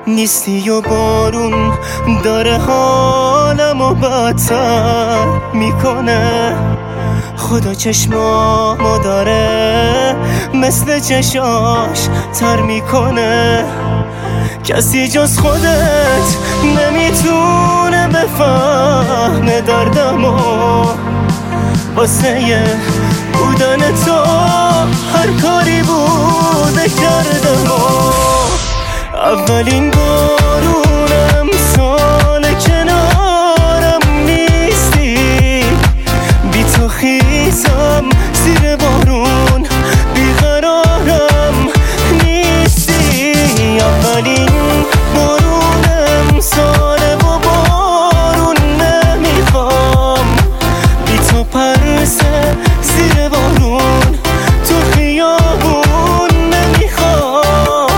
نیستی و بارون داره حالمو بدتر میکنه. خدا چشمامو داره مثل چشاش تر میکنه. کسی جز خودت نمیتونه بفهمه دردمو. واسه بودن تو هر کاری بوده کردم. اولین بارونم سال کنارم نیستی. بی تو خیزم زیر بارون بیقرارم نیستی. اولین بارونم ساله و بارون نمیخوام. بی تو پرسه زیر بارون تو خیابون نمیخوام.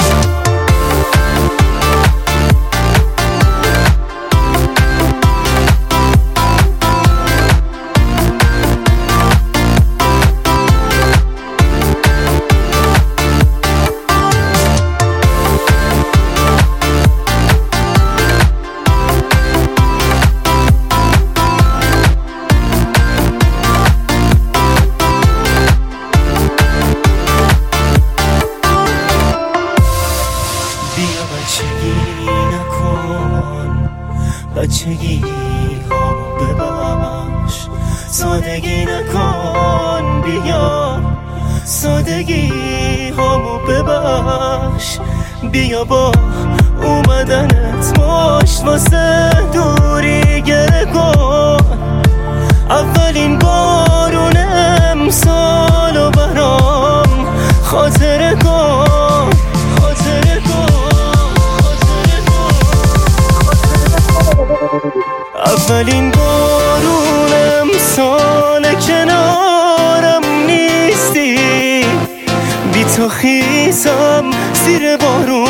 بچگی هامو ببخش، سادگی نکن. بیا سادگی هامو ببخش. بیا با اومدنت مشت واسه دوری گره کن. اولین بارون امسالو برام خاطره کن. اولین بارونم سال کنارم نیستی. بی تو خیزم زیر بارون